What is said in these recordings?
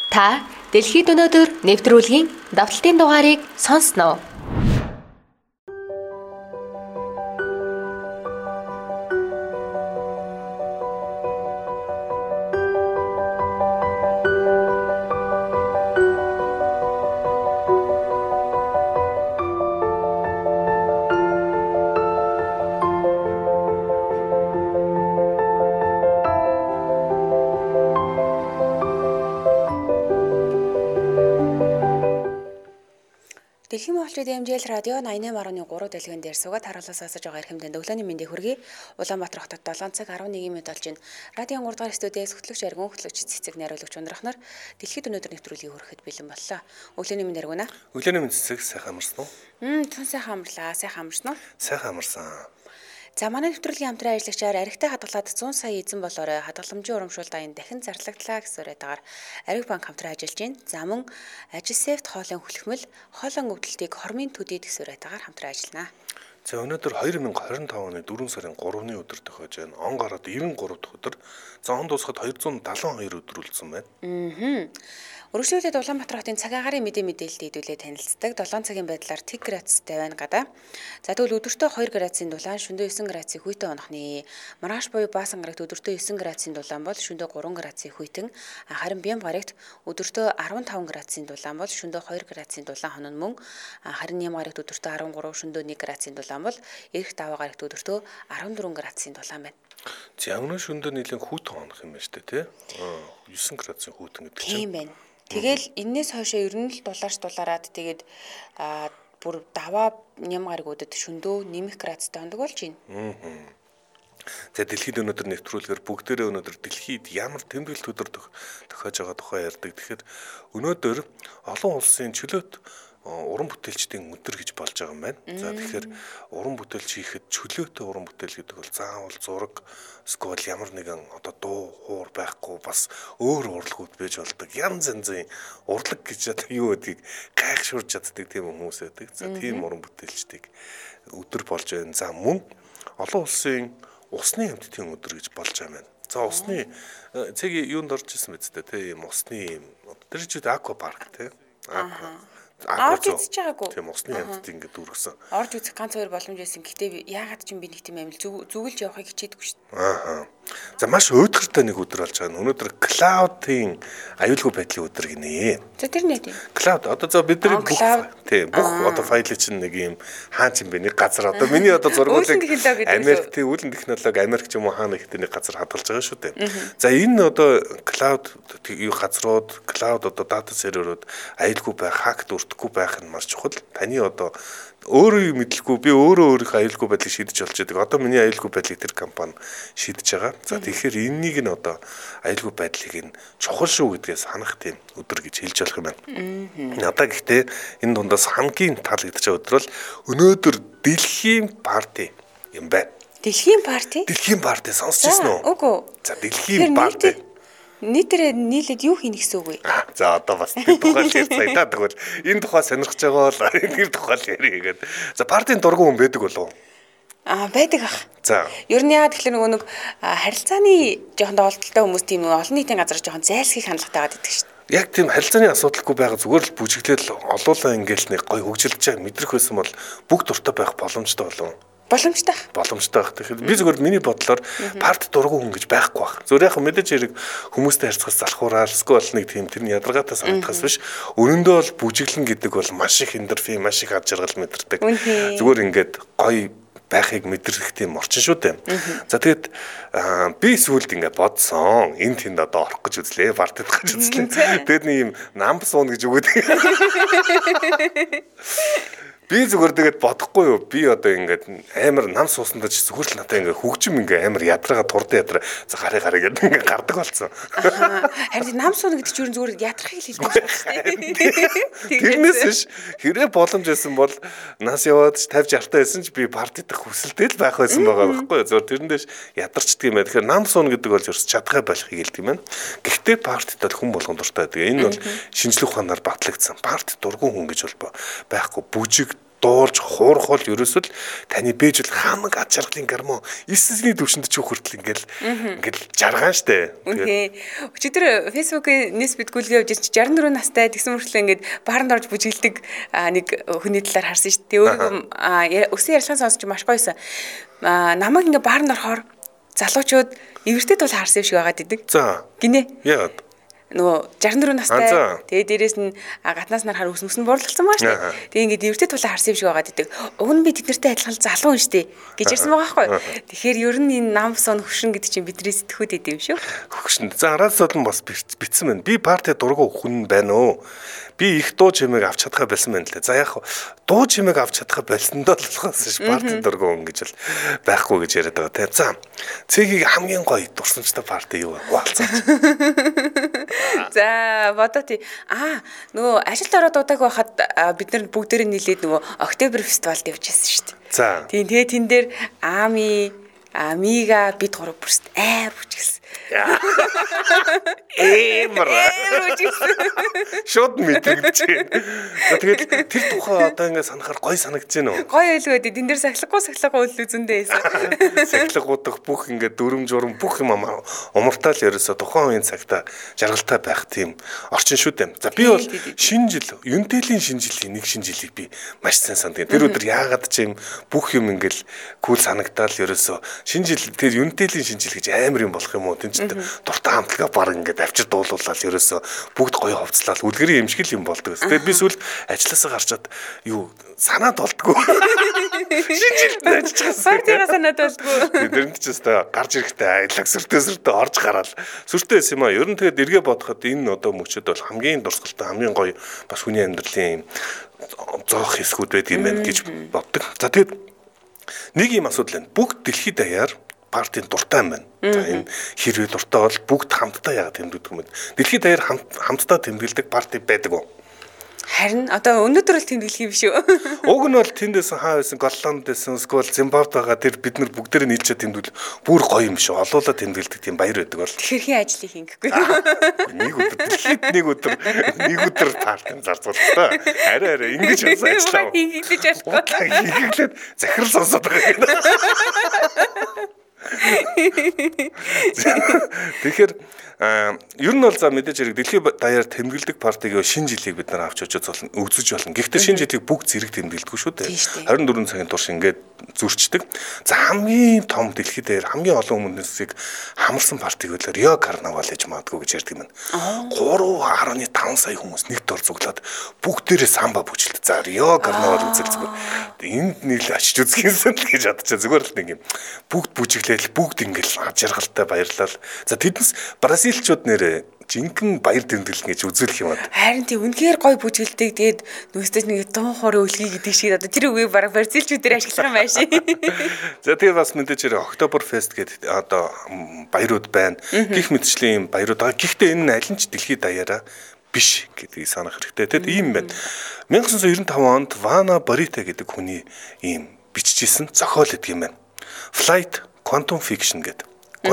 Та дэлхийд өнөөдөр нэвтрүүлгийн давталтын дугаарыг сонсноо. Дэлхийн монголчууд MJL радио 88.3 дэлгэн дээр суугаад харуулаас асаж байгаа эрхэмдэнд өглөөний мэндийг хүргэе. Улаанбаатар хотод 7 цаг 11 минут болж байна. Радион 3 дугаар студиэс хөтлөгч Аргун хөтлөгч цэцэг найруулагч ундрахнаар дэлхийд өнөөдөр нэвтрүүлгийг хүрэхэд бэлэн боллоо. Өглөөний мэнд Аргуна. Өглөөний мэнд цэцэг сайхан амарсан уу? Тун сайхан амарлаа. Сайхан амарсан уу? Сайхан амарсан. За манай нэвтрүүлгийн хамтран ажиллагчаар аригтай хадгалаад 100 сая эзэн болоорой хадгаламжийн урамшуулт аян дахин зарлагдлаа гэсэн үрэтэйгээр Ариг банк хамтран ажиллаж байна. За мөн Agiseft хоолын хүлхмэл хоолон өвдөлтийг хормын төдийд гэсэн үрэтэйгээр хамтран ажиллана. За өнөөдөр 2025 оны 4 сарын 3-ны өдөр тохиож байна. Он гараад 93 дахь өдөр. За он дуусахад 272 өдөр үлдсэн байна. Өргөжлүүлээд Улаанбаатар хотын цаг агарын мэдээлэлд хэдүүлээ танилцдаг 7 цагийн байдлаар тэг градустай байна гадаа. За тэгвэл өдөртөө 2 градусын дулаан, шөнөдөө 9 градусын хүйтэн онохны маргааш буюу Баасан гарагт өдөртөө 9 градусын дулаан бол шөнөдөө 3 градусын хүйтэн, харин Бям гарагт өдөртөө 15 градусын дулаан бол шөнөдөө 2 градусын дулаан хонон мөн, харин Ням гарагт өдөртөө 13, шөнөдөө 1 градусын дулаан бол Эрх Даваа гарагт өдөртөө 14 градусын дулаан байна. За өнөө шөнөдөө нэлээд хүйтэн онох юм байна шүү дээ, тий? 9 градусын хүйтэн гэдэг чинь. Тийм байна. Тэгэл энэс хойшоо ер нь л дулаарад тэгээд бүр даваа Ням гараг өдөд шөндөө нэмэх градустай ондог болж байна. За дэлхийд өнөөдөр нэвтрүүлгээр бүгдээрээ өнөөдөр дэлхийд ямар тэмдэглэлт өдөр тохиож байгаа тухай ярьдаг. Тэгэхээр өнөөдөр олон улсын чөлөөт уран бүтээлчдийн өдөр гэж болж байгаа юм байна. За тэгэхээр уран бүтээлч хийхэд чөлөөтэй уран бүтээл гэдэг бол заавал зураг, скол ямар нэгэн одоо дуу, хуур байхгүй бас өөр урлагууд байж болдог. Янз янзын урлаг гэж одоо юу гэдгийг гайхшуурж чаддаг тийм хүмүүс байдаг. За тийм уран бүтээлчдийг өдөр болж байна. За мөн олон улсын усны амьтдын өдөр гэж болж байгаа юм байна. За усны цэгийн юунд орж ирсэн мэт тэ тийм усны тэр чинь аква парк тий. Орж үзэж байгаагүй. Тийм усны амьтд ингэ дүүргсэн. Орж үзэх ганц хоёр боломж байсан. Гэтэ яагаад ч юм би нэг тийм амил зүгэлж явахыг хичээдэггүй шүү Аа. дээ. За маш өдөртэй нэг өдөр болж байгаа. Өнөөдөр Cloud-ийн аюулгүй байдлын өдөр гинэ. За тэр нэг тийм. Cloud одоо за бидний бүх одоо файлыг чинь нэг юм хаан ч юм бэ нэг газар одоо миний одоо зургуулыг Америк тийм үүлэн технологи Америк ч юм уу хаана ихтэй нэг газар хадгалж байгаа шүү дээ. За энэ одоо Cloud юу газрууд Cloud одоо дата серверүүд аюулгүй байх, хакт өртөхгүй байх нь маш чухал. Таны одоо өөрөө мэдлэхгүй би өөрөө аюулгүй байдлыг шийдэж болж байдаг. Одоо миний аюулгүй байдлыг тэр компани шийдэж байгаа. За тэгэхээр энэнийг нь одоо аюулгүй байдлыг нь чухал шүү гэдгээс санах тийм өдөр гэж хэлж болох юм байна. Надаа гэхдээ энэ дундаас хамгийн таалагдж байгаа өдөр бол өнөөдөр дэлхийн парти юм байна. Дэлхийн парти? Дэлхийн парти сонсчихсон уу? Үгүй. За дэлхийн парти. Нийтээр нийлээд юу хийнэ гэсэн үг вэ? За одоо бас тэр тухай ярьцгаая та тэгвэл энэ тухай сонирхож байгаа бол тэр тухай ярих гэдэг. За партийн дургуй хүн байдаг болов уу? Байдаг ах. За. Ер нь яагаад тэгэхээр нөгөө нэг харилцааны жоохон доолдолтой хүмүүс тийм олон нийтийн газар жоохон зайлсхийх хандлагатай байдаг шүү дээ. Яг тийм харилцааны асуудалгүй байгаа зүгээр л бүжиглэл олуулаа ингээл нэг гой хөгжилж байгаа мэдрэх байсан бол бүх дуртай байх боломжтой болов. Боломжтой байх. Тэгэхээр би зүгээр миний бодлоор парт дургуй хүн гэж байхгүй байх. Зүгээр яг мэдээж хэрэг хүмүүстэй харьцахаас залхуураад эсвэл нэг тийм тэрний ядаргаатай санагдахаас биш. Өрөндөө бол бүжиглэн гэдэг бол маш их эндорфин, маш их ад жаргал мэдэрдэг. Зүгээр ингээд гоё байхыг мэдрэх тийм орчин шүү дээ. За тэгээд би сүүлд ингээд бодсон. Энд тэнд одоо орох гэж үзлээ, партид гэж үзлээ. Тэгээд нэг юм намб суун гэж өгөөд. Би зүгээр тэгээд бодохгүй юу. Би одоо ингээд амар нам суусандаа ч зүгээр л надаа ингээд хөгжим ингээд амар ядрага турдан ядраа за гараа гэдэг ингээд гардаг болсон. Харин нам суuna гэдэг чинь зүгээр ядрахыг л хэлдэг шүү дээ. Тэрнээс биш хэрэг боломж байсан бол нас яваад 50 60 таа байсан ч би парти дах хүсэлтэй л байх байсан байгаа байхгүй юу. Зөв тэрнээс ядарчдаг юм байна. Тэгэхээр нам суuna гэдэг бол ерөөс чадхаа болохыг хэлдэг юм байна. Гэхдээ партид бол хүн болгон дуртай байдаг. Энэ бол шинжлэх ухаанаар батлагдсан. Парти дургуй хүн гэж бол байхгүй бүжиг дуулж хуурах бол ерөөсөө л таны бэжл хамаг ад жаргалын гармон эсэсний төвшөнд ч хүртэл ингээл жаргаан штэ. Үнэ. Өчигдөр фэйсбүүкийн нийс битгүүлгээ явж 64 настай тэгсэн мөртлөө ингээд бааранд орж бүжгэлдэг нэг хүний талаар харсан штэ. Өөрөө өсөн ярилцлагын сонсч маш гоёсэн. Намайг ингээд бааранд орохоор залуучууд эвэртэй тул харсан юм шиг байгаад идэг. За. Гинэ. Яагаад? Нөгөө 64 настай. Тэгээ дээрэс нь гатнаас нарахаар ус нь буурлагдсан маа штэ. Тэгээ ингээд эвэртэй тулаа харсан юм шиг байгаад идэг. Уг нь би тэднэртэй адилхан залуу юм штэ гэж ярьсан байгаа байхгүй. Тэгэхээр ер нь энэ нам сон хөшин гэдэг чинь бидний сэтгхүүд идэв юм шүү. Хөшин. За араас нь бас битсэн байна. Би парти дургу хүн байна уу? Би их дуу чимээг авч чадхаа байсан байна лээ. За яг дуу чимээг авч чадхаа болсондоо л болохоос ш парти дургу хүн гэж л байхгүй гэж яриад байгаа те. За цэгийг хамгийн гоё дурсамжтай парти юу вэ? Хуалцаач. За бодоти нөгөө ажилд ороод удааг байхад бид нар бүгдээр нийлээд нөгөө Октябрь фестивалд явчихсан шүү дээ. За. Тийм тэгээ тэн дээр Мига бид гурав бүрст бүжгэлсэн. Шууд мэдрэгдэж байна. Тэгээд тэр тухай одоо ингээд санахаар гоё санагдаж байна уу? Гоё байлгүй дээ. Тэн дээр сахилахгүй үйл үзэндээ байсан. Сахилгуудах бүх ингээд дүрм журм бүх юм умартаал ерөөсө тухайн үеийн цагта жаргалтай байх тийм орчин шүү дээ. За би бол шинэ жил, Юнтэлийн шинэ жилийн нэг шинэ жилийг би маш сайн санддаг. Тэр өдөр яагаад ч юм бүх юм ингээд кул санагдаал ерөөсө шинэ жил тэр Юнтэлийн шинэ жил гэж амар юм болох юм уу? Дуртай хамтлага баг ингээд авчир дуулуулаад ерөөсө бүгд гоё хувцлал үлгэрийн эмшгэл юм болдог. Тэгээд би сүүл ажилласаа гарчаад юу санаад болдгоо. Шинжилт ажиллаж партигаа санаад болдгоо. Тэдэрнт ч өстой гарч ирэхтэй айлаг сүртэй орж гараал. Сүртэй юм аа. Ер нь тэгээд эргээ бодоход энэ одоо мөчөд бол хамгийн дурсгалтай хамгийн гоё бас хүний амьдралын зоох хэсгүүд байдаг юм байна гэж боддог. За тэгээд нэг юм асуудал байна. Бүгд дэлхийд даяар партийн дуртай юм байна. За энэ хэрвээ дуртай бол бүгд хамтдаа яагаад тэмдэглэдэг юм бэ? Дэлхийд даяар хамтдаа тэмдэглэдэг парти байдаг уу? Харин одоо өнөөдөр л тэмдэглэх юм шүү. Уг нь бол тэндээс хаа байсан Голланд байсан, Скол, Зимбабве байгаа тэр бид нар бүгдээр нийлж тэмдэглэл бүр гоё юм шүү. Олуулаа тэмдэглэдэг тийм баяр байдаг бол. Хэрхэн ажлыг хийгээгүй. Нэг өдөр дэлхийд нэг өдөр партийн зарцуулах та. Арай ингэж ажиллаа. Хийгдэж болохгүй. Хийглээд захирал сонсоод байгаа юм. Тэгэхээр ер нь бол за мэдээж хэрэг дэлхийн даяар тэмдэглэдэг партиг шинэ жилийг бид нар авч очиж болно, өгзөж болно. Гэхдээ шинэ жилийг бүгд зэрэг тэмдэглэдэггүй шүү дээ. 24 цагийн турш ингээд зөрчдөг. За хамгийн том дэлхийд даяар хамгийн олон хүмүүсийг хамарсан партиг бол Рио Карнавал гэж магадгүй гэж ярьдаг юм. 3.5 сая хүмүүс нэгт бол зуглаад бүгдээрээ самба бүжгэлт. За Рио Карнавал үзэл зүгээр. Энд нийл очиж үзэх юмсан л гэж бодчихаа. Зүгээр л нэг юм. Бүгд бүжиглээл бүгд ингээд жаргалтай баярлал. За тэднээс бразилчууд нэрээ жинхэнэ баяр тэмдэглэл гэж үзүүлэх юм аа. Харин тийм үнэхээр гой бүжгэлдэг. Тэгээд нүстэй нэг дуу хоорой үлгий гэдэг шиг одоо тэр үгийг бараг бразилчүүдээр ашиглах юм байна шээ. За тэгээд бас мэдээж хэрэг Октобер фест гэдэг одоо баярууд байна. Гэх мэтчлийн баярууд байгаа. Гэхдээ энэ нь аль нь ч дэлхийд даяараа биш гэдгийг санах хэрэгтэй. Тэгэд ийм байна. 1995 онд Вана Борита гэдэг хүний ийм бичижсэн зохиол гэдэг юм байна. Flight Quantum Fiction гэдэг.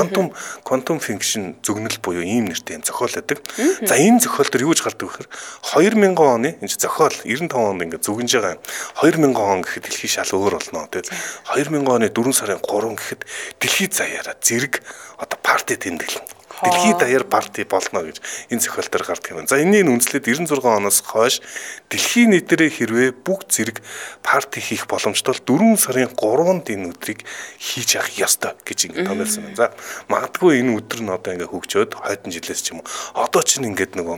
Quantum Fiction зөгнөл буюу ийм нэртэй юм зохиол байдаг. За энэ зохиол төр юу гэж гардаг вэ гэхээр 2000 оны энэ зохиол 95 онд ингээд зүгнж байгаа. 2000 он гэхэд дэлхийн шал өөр болно. Тэгээд 2000 оны 4 сарын 3 гэхэд дэлхийд заяараа зэрэг одоо парти тэмдэглэн. Дэлхийд даяар парти болно гэж энэ зохиол төр гардаг юм. За энэний үндэслээд 96 оноос хойш дэлхийн нийтээрээ хэрвээ бүгд зэрэг парти хийх боломжтой бол 4 сарын 3-нд энэ өдрийг хийж явах ёстой гэж ингэ томьёолсон байна. За магадгүй энэ өдөр нь одоо ингэ хөгжөөд хойдон жилээс ч юм уу одоо ч ингээд нөгөө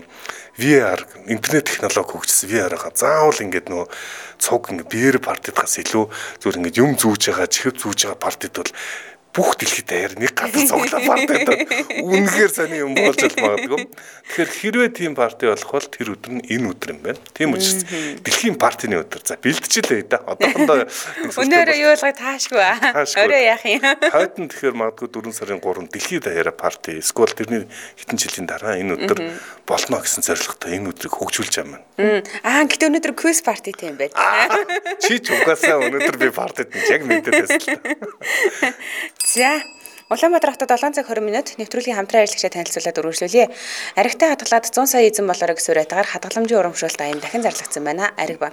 VR интернет технологи хөгжсөн VR-аа заавал ингээд нөгөө цуг ингэ биер партидгаас илүү зүгээр ингэ юм зүүж байгаа, чихв зүүж байгаа партид бол бүх дэлхийд даяар нэг газар цуглаа партид үнэхээр сони юм болж магадгүй. Тэгэхээр хэрвээ тийм парти болох бол тэр өдөр нь энэ өдөр юм байна. Тийм учраас дэлхийн партины өдөр. За бэлтжilээ да. Одоохондоо өнөөрөө юу болгоо таашгүй. Өөрөө яах юм. Хойдон тэгэхээр магадгүй 4 сарын 3 дэлхийд даяараа парти. Эсвэл тэрний хэдэн жилийн дараа энэ өдөр болно гэсэн зорилготой энэ өдрийг хөгжүүлж байгаа юм. Гэтээ өнөөдөр квиз партитэй юм байна. Чи ч угаасаа өнөөдөр би партид яг мэдээд байсан л та. За Улаанбаатар хотод 7 цаг 20 минут нэвтрүүлгийн хамтран ажиллагчаа танилцуулаад өргөжлүүлье. Аригтай хадгалаад 100 сая эзэн болоорой гэсэн уриатгаар хадгаламжийн урамшуулалт аян дахин зарлагдсан байна. Ариг банк.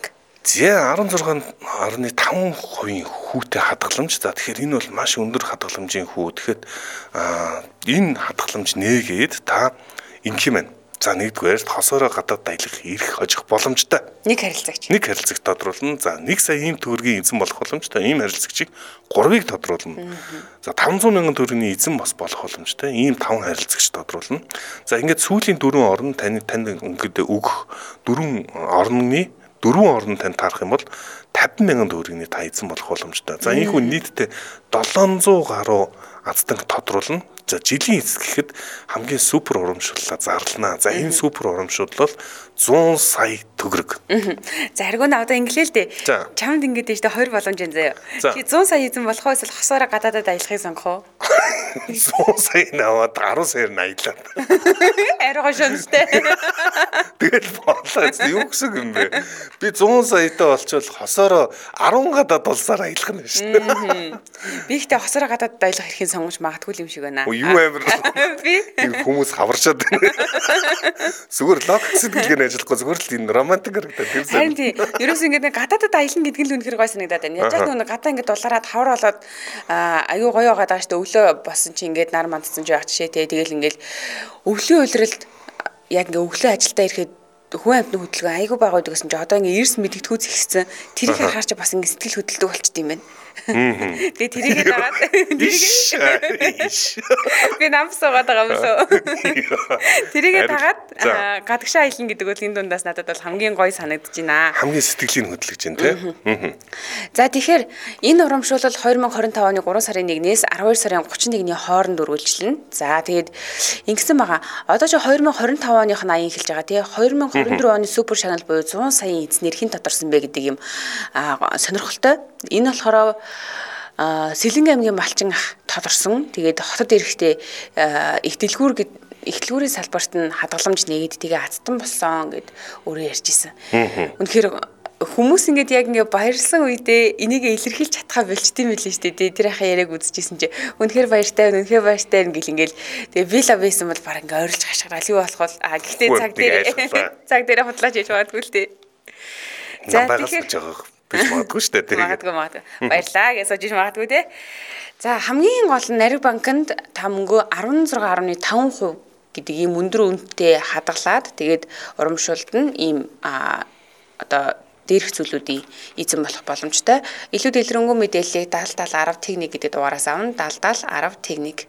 За 16.5% хүүтэй хадгаламж. За тэгэхээр энэ бол маш өндөр хадгаламжийн хүү. Тэгэхээр энэ хадгаламж нээгээд та ингэх юм байна. За нэгдүгээр хосоороо гадаад аялах эрх хожих боломжтой. Нэг харилцагч тодруулна. За 1 сая ийм төгрөгийн эзэн болох боломжтой. Ийм харилцагчийг 3-ыг тодруулна. За 500 мянган төгрөгийн эзэн бас болох боломжтой. Ийм 5 харилцагч тодруулна. За ингээд сүүлийн 4 орн танд ингээд өгөх 4 орн танд таарах юм бол 50 мянган төгрөгийн та эзэн болох боломжтой. За энэ хүн нийтдээ 700 гаруй азтанг тодруулна. За жилийн эцэг гэхэд хамгийн супер урамшууллаа зарлана. За энэ супер урамшуул бол 100 сая төгрөг. За аргуу на одоо инглээ л дээ. Чамд ингэж дээ 2 боломж энэ заяа. Чи 100 сая эзэн болох уу эсвэл хосоороо гадаадад аялахыг сонгох уу? 100 сая наваад 10 саяар аялаа. Арга шөнөстэй. Тэгэл болоо юу гэсэн юм бэ? Би 100 саятай болчвол хосоороо 10 гадаад улсаар аялах нь шүү дээ. Би ихтэй хосоороо гадаадад аялах эрхийг сонгож магадгүй юм шиг байна. Юу амир. Би хүмүүс хаварчаад байна. Зүгээр логик сэтгэлгээр ажиллахгүй зүгээр л энэ романтик харагдаад тийм сайн. Харин тийм. Ерөөс ингэ гадаадад аялна гэдэг нь үнэхээр гой санагдаад байна. Яаж нэг гадаа ингэ дулаараад хавар болоод аюу гоё байгаа шүү дээ. Өглөө босон чи ингэ нар мандсан ч байх жишээ те. Тэгэл ингээл өвлийн улиралд яг ингэ өглөө ажилдаа ирэхэд хүн амтны хөдөлгөөн айгүй байгаа гэдэг гэсэн чи одоо ингэ эрс мэдэгдэхүүц ихсэн. Тэрийг харахаар чи бас ингэ сэтгэл хөдлөлтөг болчт юм байна. Тэгээ тэрийг дагаад би намс суугаад байгаа юм лөө. Тэрийг дагаад гадагшаа аялна гэдэг бол энэ дундаас надад бол хамгийн гоё санагдаж байна. Хамгийн сэтгэлийн хөдлөж байна тий. За тэгэхээр энэ урамшуулал 2025 оны 3 сарын 1-ээс 12 сарын 31-ний хооронд үргэлжлэнэ. За тэгээд ингэсэн байгаа. Одоо ч 2025 оных нь аян эхэлж байгаа тий. 2024 оны супер шанал буюу 100 саяын эзнэр хэн тодорсон бэ гэдэг юм сонирхолтой. Энэ болохоор Сэлэнг аймгийн Малчин ах тодорсон. Тэгээд хотод ирэхдээ их дэлгүүрийн салбарт нь хадгаламж нээгээд тэгээ азтан болсон гэд өөрөө ярьж исэн. Үнэхээр хүмүүс ингээд яг ингээд баярлсан үедээ энийг илэрхийлж чадхаа болчтiin мэлээ шүү дээ. Тэр ахаа яриаг үзчихсэн чи үнэхээр баяртай гэл ингээд тэгээ би лав байсан бол баг ингээд ойрлж хашгирал юу болох вэ? Гэхдээ цаг дээр худлаач яж магадгүй л дээ. За тэгэхээр биш магадгүй шүү дээ. Магадгүй. Баярлаа гэж сууж магадгүй те. За хамгийн гол нь Нариг банкнд та мөнгөө 16.5% гэдэг ийм өндөр үнэтэй хадгалаад тэгээд урамшуулт нь ийм одоо дээрх зүйлүүдийн эзэн болох боломжтой. Илүү дэлгэрэнгүй мэдээллийг даалдал 10 техник гэдэг дугаараас авна. Даалдал 10 техник.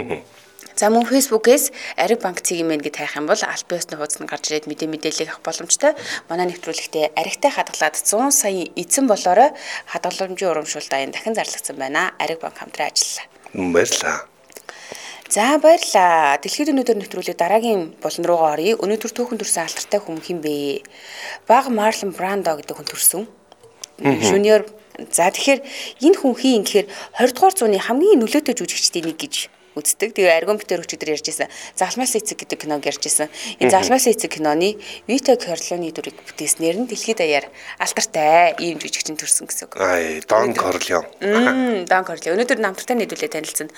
За мөн Facebook-ээс Ариг банк цэгийн мэн гэж хайх юм бол аль биесны хуудас нь гарч ирээд мэдээллийг авах боломжтой. Манай нэвтрүүлэгтээ аригтай хадгалаад 100 сая эзэн болоорой хадгаламжийн урамшуултаа энэ дахин зарлагдсан байна. Ариг банк хамтран ажиллалаа. Баярлалаа. За баярлалаа. Дэлхийд өнөөдөр нэвтрүүлэг дараагийн болон руугаа оръё. Өнөөдөр түүхэн төрсэн алдартай хүн хэн бэ? Баг Марлон Брандо гэдэг хүн төрсөн. Жуниор. За тэгэхээр энэ хүн хин гэхээр 20 дугаар зууны хамгийн нөлөөтэй жүжигчдийн нэг гэж үздэг. Тэгээ аргон битэр өчигдөр ярьж байсан. Залмаас эцэг гэдэг киног ярьж байсан. Энэ Залмаас эцэг киноны Вито Корлеоны дүрийг бүтээснээр нь дэлхийд даяар алдартай ийм жүжигчин төрсөн гэсэн үг. Дон Корлеон. Дон Корлеон. Өнөөдөр намтартай нийлүүлээ танилцсан.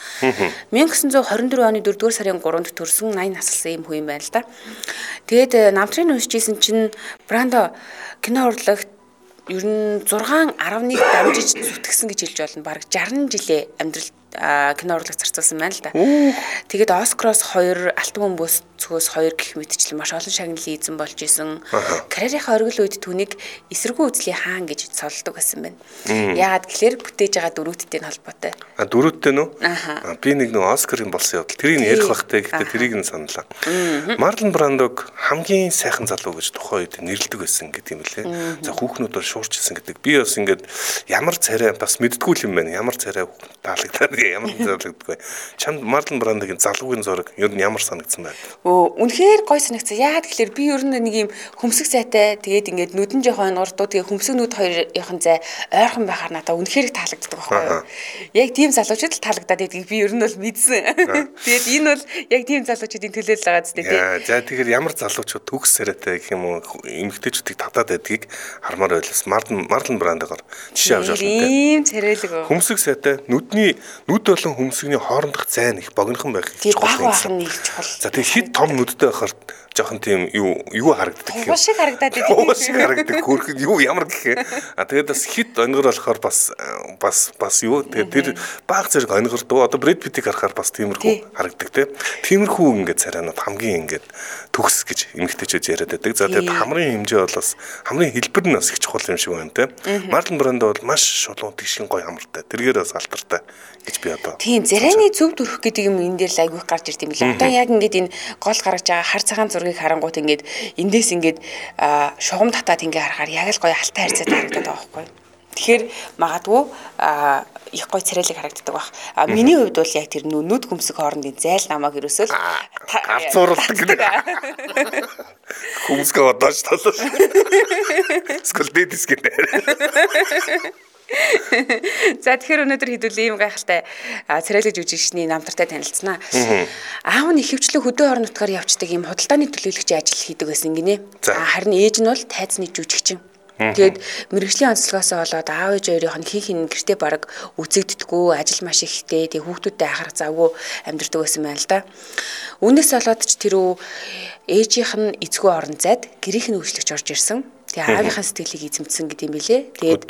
1924 оны 4-р сарын 3-нд төрсөн 80 наслсан ийм хүн юм байна л да. Тэгээд намтрын уншижсэн чинь Брандо кино урлагт ер нь 6.1 дамжиж зүтгэсэн гэж хэлж болно. Бараг 60 жилээ амьдрал кино урлаг зарцуулсан байна л да. Тэгээд Оскароос 2, Алтан бөмбөөс цөгөөс 2 гэх мэтчлэн маш олон шагналын эзэн болж исэн. Карьерийнхаа оргил үед түүнийг эсэргүү үзлийн хаан гэж цолдог байсан байна. Яагаад гэхээр бүтээж байгаа дөрүүдтэй холбоотой. Дөрүүдтэй нөө? Би нэг нөө Оскарын болсон явдал тэрийг нь ярих бахтай гэхдээ тэрийг нь саналаа. Марлон Брандог хамгийн сайхан залуу гэж тухайн үед нэрлэдэг байсан гэдэг юм лээ. За хүүхнүүд шуурчилсан гэдэг. Би бас ингээд ямар царай бас мэддггүй юм байна. Ямар царай таалагдаад ямар зарлагддаг. Чамд Марлон Брандогийн залуугийн зураг ер нь ямар санагдсан байна? Үнэхээр гой санагдсан. Яагаад гэхээр би ер нь нэг юм хөмсг сайтай тэгээд ингээд нүдэн жоохон урдуу тэгээд хөмсг нүд хоёрын зай ойрхон байхаар надад үнэхээр таалагддаг байхгүй юу? Яг тийм залуучууд л таалагдаад байдгийг би ер нь бол мэдсэн. Тэгээд энэ бол яг тийм залуучуудын төлөөлөл байгаа зү дээ. За тэгэхээр ямар залуучууд төгс царайтай гэх юм уу эмэгтэйчүүдийг татаад байдгийг хармаар байлаас Марлон Брандогоор жишээ авч байна. Ийм царайлаг. Хөмсг сайтай нүд болон хөмсгний хоорондох зай нэг богинохон байх гэж чухал. За тэгээ хит том нүдтэй байхаар жоохон тийм юу харагддаг гэх юм. Шиг харагдаад идэв. Уу шиг харагддаг. Хөрх юу ямар гэх. Тэгээд бас хит онгор болохоор бас юу. Тэгээд тэр баг зэрэг онгордоо. Одоо Брэд Питтийг харахаар бас тиймэрхүү харагддаг те. Тиймэрхүү ингээд царайнууд хамгийн ингээд төгс гэж эмэгтэйчүүд яриад байдаг. За тэгээд хамрын хэмжээ бол бас хамрын хэлбэр нь бас их чухал юм шиг байна те. Марлон Брандо бол маш шулуун тэгшин гоё хамартай. Тэргээр бас алтартай гэж би одоо. Тийм зарайны зөв төрөх гэдэг юм энэ дээр л айгүйх гарч ирд юм лээ. Одоо яг ингээд энэ гол гаргаж байгаа хар цагаан зургийг харангуут ингээд эндээс ингээд шугам татаад ингээ харахаар яг л гоё алтай харьцаад харагдаад байгаа байхгүй. Тэгэхээр магадгүй их гоё царайлаг харагддаг баг. Миний хувьд бол яг тэр нүд хүмсэг хоорондын зайл намайг ерөөсөө галзуурладаг гэдэг. Хүмсгээ одооч толоо. Скол дэдис гэдэг. За тэгэхээр өнөөдөр хэдүүл ийм гайхалтай царайлаг жүжигчний намтартай танилцсанаа. Аав нь ихэвчлэн хөдөө орон нутгаар явцдаг ийм худалдааны төлөөлөгчийн ажил хийдэг байсан гинэ. Харин ээж нь бол тайзны жүжигчин. Тэгээд мэргэжлийн онцлогоос болоод аав ээж хоёрын хин гэртээ бараг үзэгддэггүй, ажил маш ихтэй, тэг хүүхдүүдтэй ахарах завгүй амьдардаг байсан байна л да. Үүнээс болоод ч тэрөө ээжийнх нь эцгүй орон зайд гэрийнх нь үйлчлэгч орж ирсэн. Тэгээ аавынхаа сэтгэлийг эзэмдсэн гэдэг юм билэ.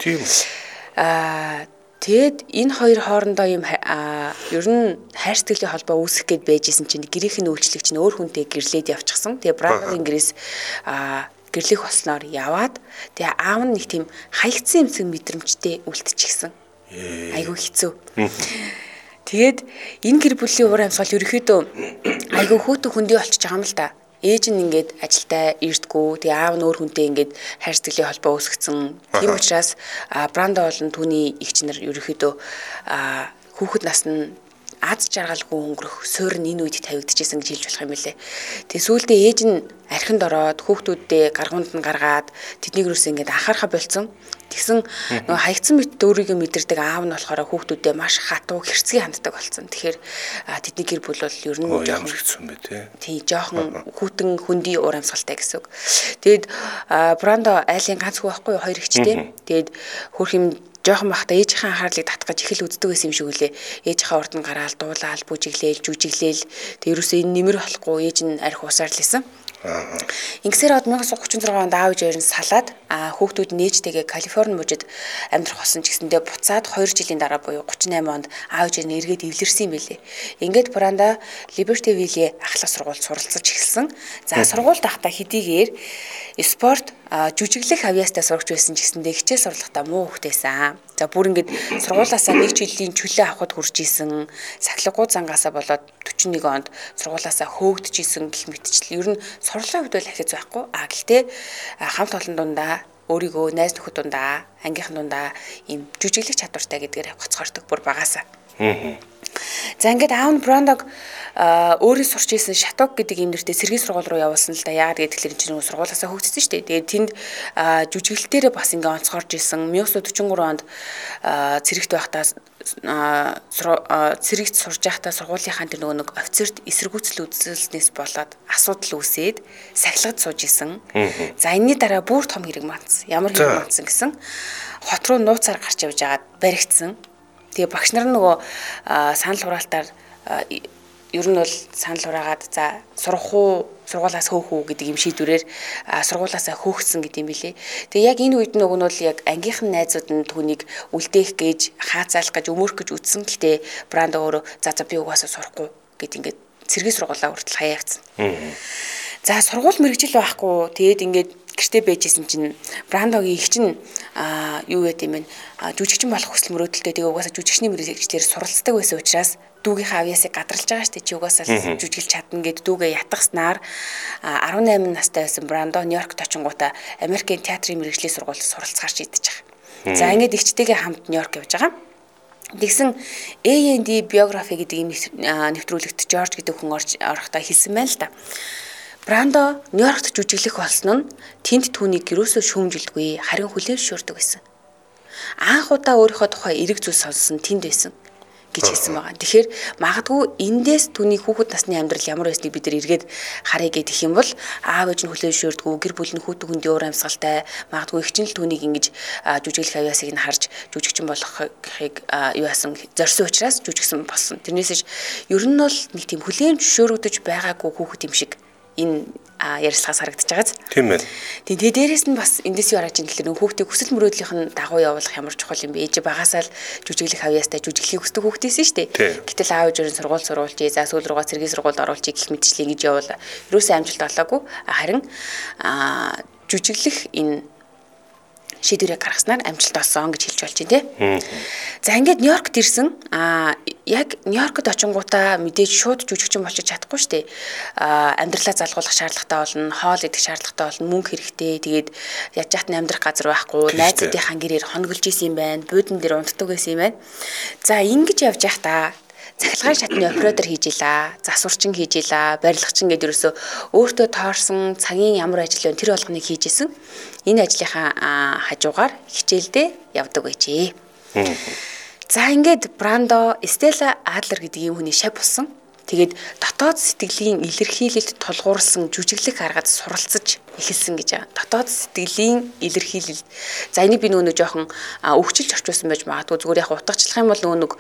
Тэгэд энэ хоёр хоорондоо юм ер нь хайр сэтгэлийн холбоо үүсгэх гээд байжсэн чинь гэрийнх нь үйлчлэгч нь өөр хүнтэй гэрлээд явчихсан. Тэгээ Брандогийн гэрээс гэрлэх болсноор яваад тэгээ аав нь нэг тийм хаягдсан эмзэг мэдрэмжтэй үлдчихсэн. Айгу хэцүү. Тэгээд энэ гэр бүлийн уур амьсгал ерөөхдөө айгу хүүтэн хүндий болчихж байгаа юм л да. Ээж нь ингээд ажилдаа ирдгүү. Тэгээ аав нь өөр хүнтэй ингээд хайр сэтгэлийн холбоо үүсгэсэн. Тийм учраас Брандо болон түүний эгч нар ерөөхдөө хүүхэд насны аз жаргалгүй өнгөрөх суурь нь энэ үед тавигдчихсэн гэж хэлж болох юм лээ. Тэгээ сүүлдээ ээж нь архинд ороод хүүхдүүддээ гаргуунд нь гаргаад тэднийг юусэн ингээд анхаарахаа болцсон. Тэгсэн нөгөө хаягдсан мэт өөрийгөө мэдэрдэг аав нь болохоор хүүхдүүддээ маш хатуу хэрцгий ханддаг болсон. Тэгэхээр тэдний гэр бүл бол ер нь жоохон хэцүү юм бэ тий. Жоохон хүүтэн хүндий уур амьсгалтай гэсэн үг. Тэгэд Брандо айлын ганц хүү байхгүй хоёр ихчтэй. Тэгэд хөрх юм жоохон бахта ээжийнхээ анхаарлыг татах гэж их л үздэг байсан юм шиг үлээ. Ээжийнхээ урд нь гараал, дуулаал, бүжиглээл, жүжиглээл. Тэг ерөөсөө энэ нэмэр болохгүй ээж нь арх усаар л исэн. Ингэсээр 1936 онд аав ээж хоёр нь салаад хүүхдүүд нээжтэйгээ Калифорни мужид амьдрах болсон ч гэсэндээ буцаад 2 жилийн дараа буюу 38 онд аав ээж нь эргээд эвлэрсэн юм билээ. Ингээд Брандо Либертивилли ахлах сургуульд суралцаж эхэлсэн. За сургуульд ахта хэдийгээр спорт жүжиглэх авьяастай сурагч байсан ч гэсэндээ хичээл сурлагатаа муу хөхтэйсэн. За бүр ингээд сургуулаасаа 1 жилийн чөлөө авахд хүрж исэн. Сахилгуу зангаасаа болоод 41 онд сургуулаасаа хөөгдөж исэн гэх мэтчил. Ер нь сурлагын хувьд бол ахиц байхгүй. Гэхдээ хамт олон дундаа өөрийгөө найз нөхөд дундаа, ангийнхан дундаа ийм жүжиглэх чадвартай гэдгээр гоцгордог бүр багаасаа. За ингээд аав нь Брандог өөрөө сурч исэн Шаток гэдэг юм нэртэй сэргийн сургууль руу явуулсан л да. Яагаад гэвэл энэ чинь сургуулаасаа хөөгдсөн шүү дээ. Тэгээд тэнд жүжиглэлтээрээ бас ингээ онцгорж исэн. 1943 онд цэрэгт байхдаа цэрэгт сурж байхдаа сургуулийнхаа тэр нэг офицерт эсэргүүцэл үзүүлснээс болоод асуудал үүсээд сахилгад сууж исэн. За энэний дараа бүр том хэрэг маацсан. Ямар хэрэг маацсан гэсэн хот руу нууцаар гарч явж байгаад баригдсан. Тэгээ багш нар нөгөө санал хураалтаар ер нь бол санал хураагаад за сурах уу сургуулаас хөөх үү гэдэг юм шийдвэрээр сургуулаасаа хөөхсөн гэдэг юм билээ. Тэгээ яг энэ үед нөгөө нь бол яг ангийнхан найзууд нь түүнийг үлдээх гэж хаацаалах гэж өмөрөх гэж үтсэн. Гэхдээ Брандо өөрөө за би угаасаа сурахгүй гэд ингээд цэргийн сургуулаа хүртэл хаяавцсан. За сургууль мэрэгжил байхгүй. Тэгээд ингээд гэртээ байжсэн чинь Брандогийн их чинь юу гэдэг юм бэ? Жүжигчин болох хүсэл мөрөөдөлтэй тэгээ угаасаа жүжигчний мэрэгчлэр суралцдаг байсан учраас дүүгийнхээ авьяасыг гадралж байгаа штэ чи угаасаа жүжиглж чадна гэд дүүгээ ятгаснаар 18 настай байсан Брандо Нью-Йоркт очингуудаа Америкийн театрын мэрэгжлийн сургуульд суралцахаар шийдэж байгаа. За ингээд ихчтэйгээ хамт Нью-Йорк явж байгаа. Тэгсэн A&D биографи гэдэг юм нэвтрүүлэгт Жорж гэдэг хүн орохдоо хэлсэн байна л да. Брандо Нью-Йоркт жүжиглэх болсон нь тэнд түүнийг юусоо шүүмжилдэггүй харин хүлээн зөвшөөрдөг байсан. Анх удаа өөрийнхөө тухай эрэг зүйл сонссон тэнд байсан гэж хэлсэн байгаа. Тэгэхээр магадгүй эндээс түүний хүүхэд насны амьдрал ямар байсныг бид нар эргээд харъя гэх юм бол аав ээж нь хүлээн зөвшөөрдөггүй гэр бүл нь хүүтэн хүндийн уур амьсгалтай магадгүй их чинь л түүнийг ингэж жүжиглэх авьяасыг нь харж жүжигчин болохыг юу асан зорьсон учраас жүжигсэн болсон. Тэрнээсээ ер нь бол нэг тийм хүлээн зөвшөөрөгдөж байгаагүй хүүхэд юм шиг энэ ярилцлагаас харагдаж байгааз. Тийм ээ. Тэгээ дээрээс нь бас эндээс юу харж ин гэхэлэр хүүхдийн хүсэл мөрөөдлийнх нь дагуу явуулах ямар чухал юм бэ? Ээж багасаа л жүжиглэх авьяастай жүжиглэхийг хүсдэг хүүхдээс нь шүү дээ. Гэтэл аав ээжээр нь сургуулж, за сүүл рүүгээ цэргийн сургуульд оруулж гэх мэтчлээ ингэж явуул. Ерөөсөө амжилт олоогүй. Харин жүжиглэх энэ шийдвэрээ гаргаснаар амжилт олсон гэж хэлж болж байна тий. За ингээд Нью-Йоркт ирсэн. Яг Нью-Йоркт очингуудаа мэдээж шууд жүжигчин болчих чадахгүй шүү дээ. Амьдралаа залгуулах шаардлагатай болно, хоол идэх шаардлагатай болно, мөнгө хэрэгтэй. Тэгээд яаж яат амьдрах газар байхгүй, найзуудынхаа гэрээр хонголж исэн юм байна, буудан дээр унтдаг байсан юм байна. За ингэж явж явах та цахилгаан шатны оператор хийж илаа, засварчин хийж илаа, барилгачин гэдэг ерөөсөө өөртөө таарсан цагийн ямар ажил вэ тэр болгоныг хийж исэн. Энэ ажлынхаа хажуугаар хичээлдээ явдаг байжээ. За ингээд Брандо Стелла Адлер гэдэг ийм хүний шав болсон. Тэгээд дотоод сэтгэлийн илэрхийлэлд тулгуурласан жүжиглэх аргад суралцаж эхэлсэн гэж байгаа. Дотоод сэтгэлийн илэрхийлэл. За энийг би нөгөө жоохон өвчилж орчуулсан байж магадгүй. Зүгээр яг утгачлах юм бол нөгөө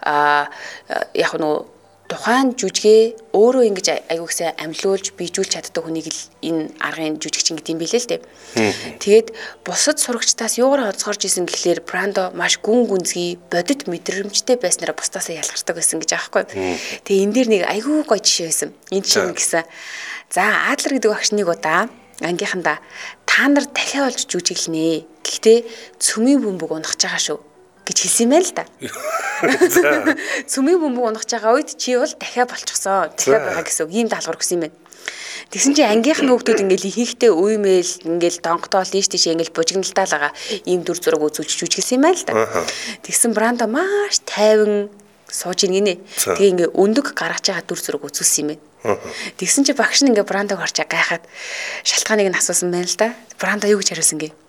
яг нөгөө тухайн жүжигээ өөрөө ингэж аягүй гэсэн амлиулж бийжүүлж чаддаг хүнийг л энэ аргын жүжигчин гэдэг юм билээ л дээ. Тэгээд бусад сурагчдаас юугаар онцгорж исэн гэхлээр Брандо маш гүн гүнзгий бодит мэдрэмжтэй байснараа бусдаасаа ялгардаг байсан гэж аахгүй. Тэгээ энэ дээр нэг аягүй гоё жишээ байсан. Энэ чинь гэсэн. За Адлер гэдэг багш нэг удаа ангийнхандаа та нар дахиад олж жүжиглэнэ. Гэхдээ цөмийн бөмбөг унах байгаа шүү гэж хэлсэн юм байна л да. Цөмийн бөмбөг унах байгаа үед чи бол дахиад болчихсон. Дахиад байгаа гэсэн үг. Ийм даалгавар өгсөн юм байна. Тэгсэн чинь ангийнх нь хүүхдүүд ингээл ихэнхдээ уймэл ингээл донготоол ийш тийш ингээл бужигналтаа л байгаа. Ийм дүр зураг үзүүлж жүжиглсэн юм байна л да. Тэгсэн Брандо маш тайван сууж иргэнэ. Тэгээ ингээ өндөг гаргаж байгаа дүр зураг үзүүлсэн юм байна. Тэгсэн чи багш нь ингээ Брандог харчаа гайхаад шалтгааныг нь асуусан байна л да. Брандо юу гэж хариулсан гээ?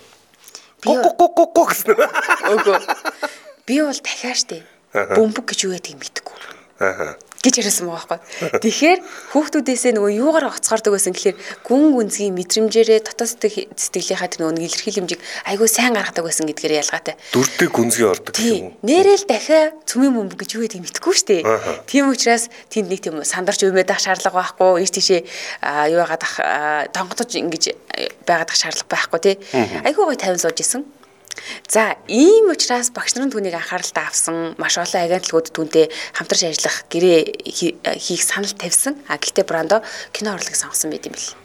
Ко гэсэн. Үгүй. Би бол дахиад штэ. Бөмбөг гэж юу гэдгийг мэдэхгүй. Гэж яриасан байгаа байхгүй. Тэгэхээр хүүхдүүдээсээ нөгөө юугаар оцгордог байсан гэхээр гүн гүнзгий мэдрэмжээрээ дотоод сэтгэлийнхаа тэр нөгөө илэрхийлэмжийг айгүй сайн гаргадаг байсан гэдгээр ялгаатай. Дүртэй гүнзгий ордог юм уу? Нэрэл дахиад цөмийн бөмбөг гэж юу гэдгийг мэдэхгүй штэ. Тийм учраас тэнд нэг тийм сандарч уймэдах шаардлага байхгүй. Ийш тийшээ юу яагаад донготож ингэж байгаадах шаардлага байхгүй тий. Айгүй гоё тайван сууж исэн. За ийм учраас багш нарын түүнийг анхааралтай авсан маш олон агентлагууд түүнтэй хамтарч ажиллах гэрээ хийх санал тавьсан. Гэхдээ Брандо кино урлагийг сонгосон байт юм бэл.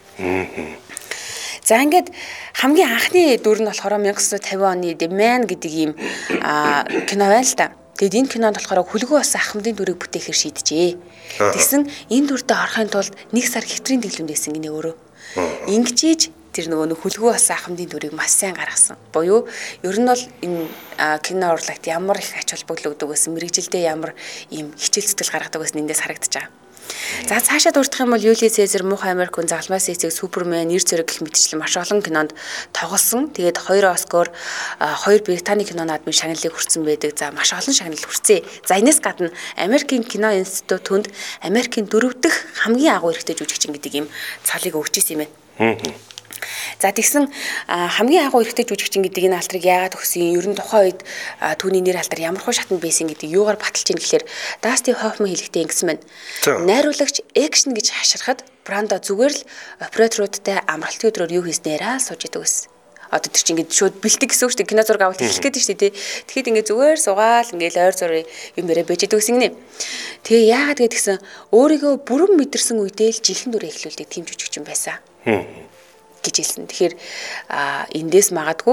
За ингээд хамгийн анхны дүр нь болохоор 1950 оны The Man гэдэг ийм кино байна л да. Тэгэд энэ кинонд болохоор хүлгүү бас ахмадын дүрийг бүтээхээр шийджээ. Тэгсэн энэ дүрдээ орохын тулд 1 сар хэвтрийн дэглэмд байсан гинэ өөрөө. Ингэжиж тэр нөгөө хүлгүү бас ахмадын дүрийг маш сайн гаргасан. Буюу ер нь бол энэ кино урлагт ямар их ач холбогдол өгдөг байсан, мэрэгжилдээ ямар ийм хичээл зүтгэл гаргадаг байсан эндээс харагдаж байгаа. За цаашаа дурдах юм бол Юлиус Цезар, Муухай Америк хүн, Загалмаас эцэг, Супермен, Нэр зэрэг гэх мэтчлэн маш олон кинонд тоглосон. Тэгээд 2 Оскар, 2 Британий кино наадмын шагналыг хүртсэн байдаг. За маш олон шагнал хүртсэн. За энэс гадна Америкийн кино институт түнд Америкийн 4 дахь хамгийн агуу эрхтэй жүжигчин гэдэг ийм цалыг өгч ирсэн юм байна. За тэгсэн хамгийн агуу эрхтэй жүжигчин гэдэг энэ алтрыг яагаад өгсөн? Ер нь тухайн үед түүний нэр алдар ямар хөө шатнд байсан гэдэг юугаар баталж ийн гэхээр Дасти Хоффман хэлэхдээ ингэсэн байна. Найруулагч экшн гэж хаширахад Брандо зүгээр л операторуудтай амралтын өдрөөр юу хийснээрээ сууж идэг байсан. Одоо тэр чинь ингээд шууд бэлтэг гэсэн үг шүү дээ. Кино зураг авалт хэлэх гээд шүү дээ. Тэгэхэд ингээд зүгээр суугаал ингээд ойр зургийн юм ярэ байж идэг гэсэн гинэ. Тэгээ яагаад гэдгсэн өөрийгөө бүрэн мэдэрсэн үедээ л жинхэнэ дүрээ эхлүүлдэг тийм жүжигчин байсан. Гэж хэлсэн. Тэгэхээр эндээс магадгүй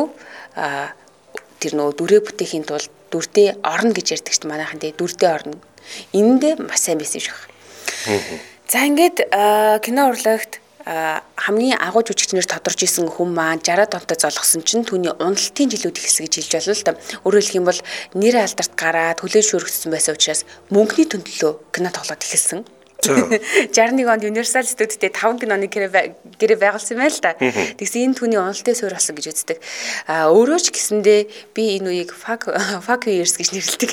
тэр нөгөө дүрээ бүтээхийн тулд дүрдээ орно гэж ярьдаг шүү дээ манайхан тий дүрдээ орно. Эндээ маш сайн байсан шүү. За ингээд кино урлагт хамгийн агуу жүжигчнэр тодорж исэн хүн маань 60 донтой золгосон чинь түүний уналтын жилүүд ихсэн гэж хэлж болно л да. Өөрөөр хэлэх юм бол нэр алдарт гараад хүлээн шүүрэгдсэн байсан учраас мөнгөний төлөө кино тоглоод эхэлсэн. 61 онд Universal Studios-тэй 5 киноны гэрээ байгуулсан байл та. Тэгсэн энэ түүний уналтын суурь болсон гэж үздэг. Өөрөө ч гэсэндээ би энэ үеийг fuck years гэж нэрлэдэг.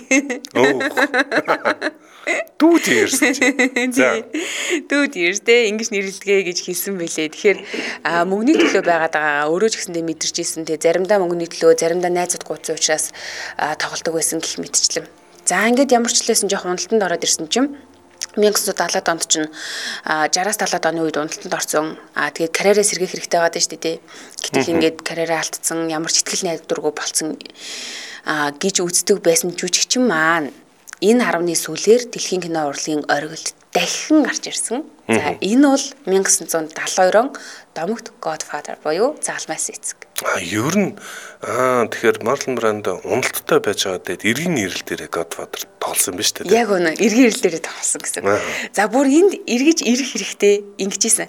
Dude years. За. Dude years дээ ингэж нэрлэдгээ гэж хэлсэн байлээ. Тэгэхээр мөнгөний төлөө байгаад байгаа өөрөө ч гэсэндээ мэдэрч ийсэн. Тэгээ заримдаа мөнгөний төлөө, заримдаа найзууд гуйсан учраас тоглодог байсан гэх мэтчлэн. За ингээд ямар ч л байсан жоох уналтанд ороод ирсэн чинь 1970-аад онд чинь 60-70-аад оны үед уналтанд орсон. Тэгээд карьераа сэргээх хэрэгтэй байгаа шүү дээ. Гэтэл ингээд карьераа алдсан, ямар ч ихтгэл найдваргүй болцсон гэж үздэг байсан жүжигчин маань энэ 10-ны сүүлээр дэлхийн кино урлагийн оргилд дахин гарч ирсэн. За энэ бол 1972 он Домогт Godfather буюу Залмаас эцэг. Ер нь тэгэхээр Марлон Брандо уналттай байж байгаа дээд эргэн ирэл дээр Godfather тоглосон биз дээ. Яг үнэ эргэн ирэл дээр тоглосон гэсэн. За бүр энд эргэж ирэх хэрэгтэй ингэжсэн.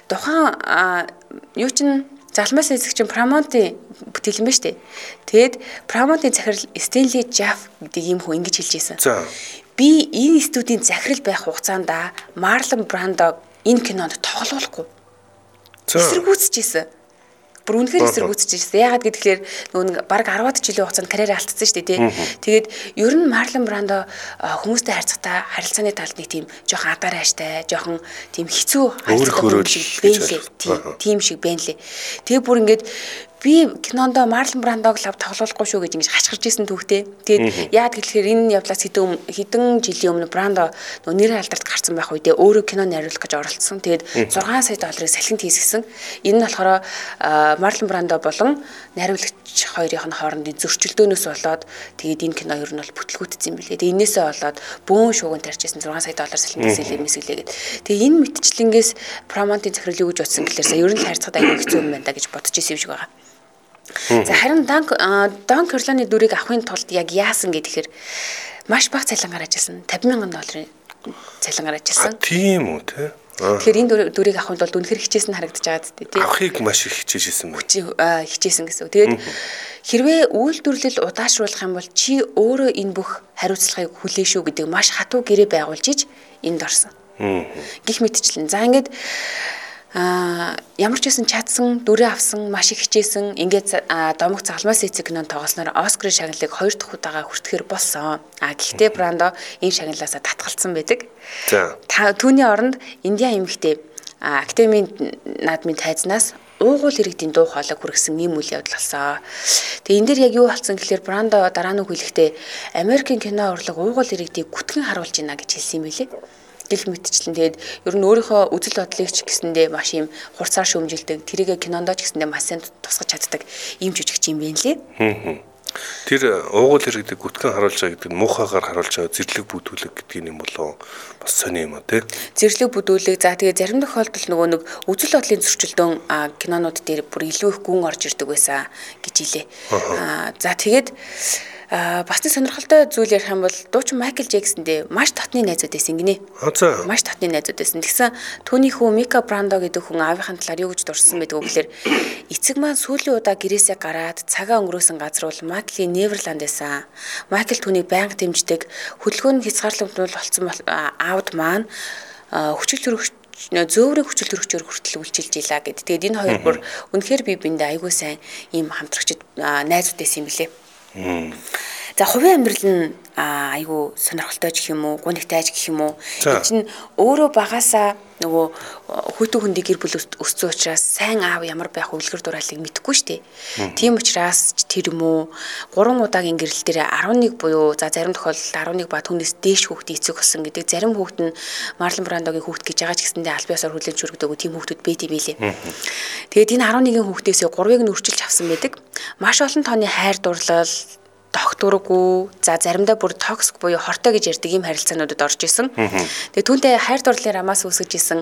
Тухайн юу чинь Залмаас эцэг чинь Paramount-ийн бүтээл юм ба штэ. Тэгэд Paramount-ийн захирал Стэнли Жаф гэдэг юм хүн ингэж хэлж ийсэн. За. Би энэ студийн захирал байх хугацаанд Марлон Брандог энэ кинонд тоглоулахгүй. Эсэргүүцчихсэн. Бүр үнэхээр эсэргүүцчихсэн. Яагаад гэвэл нөгөө баг 10-аад жилийн хугацаанд карьераа алдсан шүү дээ, тий. Тэгээд ер нь Марлон Брандо хүмүүстэй харьцахтаа харилцааны талд нэг тийм жоохон адарайштай, жоохон тийм хэцүү харилцаатай шиг бэлээ. Тийм шиг бэлээ. Тэгээ бүр ингээд би кинондо Марлон Брандог лав тоглоулахгүй шүү гэж ингэж хачгирч ирсэн түүхтэй. Тэгээд яагаад гэхээр энэ явдлаас хэдэн жилийн өмнө Брандо нөгөө нэр алдарт гарсан байх үедээ өөрөө кино найруулах гэж оролцсон. Тэгээд $6 сая салхинд хийсгэсэн. Энэ нь болохоор Марлон Брандо болон найруулагч хоёрын хоорондын зөрчилдөөнөөс болоод тэгээд энэ кино ер нь бол бүтлгүүтсэн юм билээ. Тэгээд энээсээ болоод бөөн шууган тарьжсэн $6 сая салхинд хийсгэлээ гэд. Тэгээд энэ мэтчлэнгээс Paramount-ийн захирал юу гэж утсан гэхэлэр ер нь харьцаад аягүй хэцүү юм байна да гэж бодож ирсэн юм шиг байгаа. За харин Дон Корлеоны дүрийг авахын тулд яг яасан гэхээр маш бага цалингаар ажилласан. $50,000 цалингаар ажилласан. Тийм үү те. Тэгэхээр энэ дүрийг авахын тулд үнэхэр хичээсэн харагдаж байгаа зү тий. Авахыг маш их хичээжсэн байна. Хичээсэн гэсэн. Тэгээд хэрвээ үйлдвэрлэл удаашруулах юм бол чи өөрөө энэ бүх хариуцлагыг хүлээн шүү гэдэг маш хатуу гэрээ байгуулж иж энд орсон. Гэх мэтчлэн. За ингээд ямар ч байсан чадсан, дүрээ авсан, маш их хичээсэн. Ингээд Домогт Залмаас эцэг кинонд тоглосноор Оскарын шагналыг 2 дахь удаага хүртэхээр болсон. Гэхдээ Брандо ийм шагналаасаа татгалцсан байдаг. За. Түүний оронд Индиан эмэгтэй Академийн наадмын тайзнаас уугуул иргэдийн дуу хоолойг хүргэсэн ийм үйл явдал болсон. Тэгээ энэ дээр яг юу болсон гэхээр Брандо дараа нь хэлэхдээ Америкийн кино урлаг уугуул иргэдийг гүтгэн харуулж байна гэж хэлсэн юм билээ. Гэл мэтчлэн тэгээд ер нь өөрийнхөө үзэл бодлыг ч гэсэндээ маш юм хурцаар шөмжилдэг, тэрийг кинондоо ч гэсэндээ маш сайн тусгаж чаддаг ийм жүжигч юм байна лээ. Тэр уугуул иргэдэг гүтгэн харуулж байгаа гэдэг нь муухайгаар харуулж байгаа зэрлэг бүдүүлэг гэдэг юм болоо бас сони юм а тий. Зэрлэг бүдүүлэг за тэгээ зарим тохиолдолд нөгөө нэг үзэл бодлын зөрчилдөөн кинонууд дээр бүр илүү их гүн орж ирдэг байсан гэж хэлээ. За тэгээд бас нэг сонирхолтой зүйл ярих юм бол дуучин Майкл Джексондээ маш татны найзууд байсан гинэ. Маш татны найзууд байсан. Тэгсэн түүний хүү Мика Брандо гэдэг хүн аавынхаа талаар юу гэж дурсан байдаг вэ гэхээр эцэг маань сүүлийн удаа гэрээсээ гараад цагаа өнгөрөөсөн газар бол Майклийн Неверланд байсан. Майкл түүнийг байнга дэмждэг. Хөдөлгөөний хязгаарлалтууд болсон аавд маань хүчил төрөх зөөврийн хүчил төрөгчөөр хүртэл үйлчилж илаа гэдэг. Тэгээд энэ хоёр бүр үнэхээр бие биендээ айгүй сайн ийм хамтрагчд найзууд байсан юм билээ. За хувийн амьдрал нь айгүй сонирхолтой гэх юм уу, гунигтай гэх юм уу. Энэ чинь өөрөө багасаа нөгөө хүүтэн хөндий гэр бүл өссөн учраас сайн аав ямар байх үлгэр дураалыг мэдэхгүй шүү дээ. Тийм учраас тэр юм уу 3 удаагийн гэрэл дээр 11 буюу за зарим тохиолдолд 11 ба түүнээс дээш хүүхдээ эцэг болсон гэдэг. Зарим хүүхэд нь Марлон Брандогийн хүүхэд гэж байгаа ч гэсэндээ аль биесээр хүлээж өргөдөг тийм хүүхдүүд байд юм билээ. Тэгээд энэ 11 хүүхдээсээ 3-ыг нь үрчилж авсан байдаг. Маш олон тооны хайр дурлал докторгүй за заримдаа бүр токсик буюу хортой гэж ярьдаг ийм харилцаануудад орж исэн. Тэгээ түүнтэй хайр дурлалын рамаас үүсгэж исэн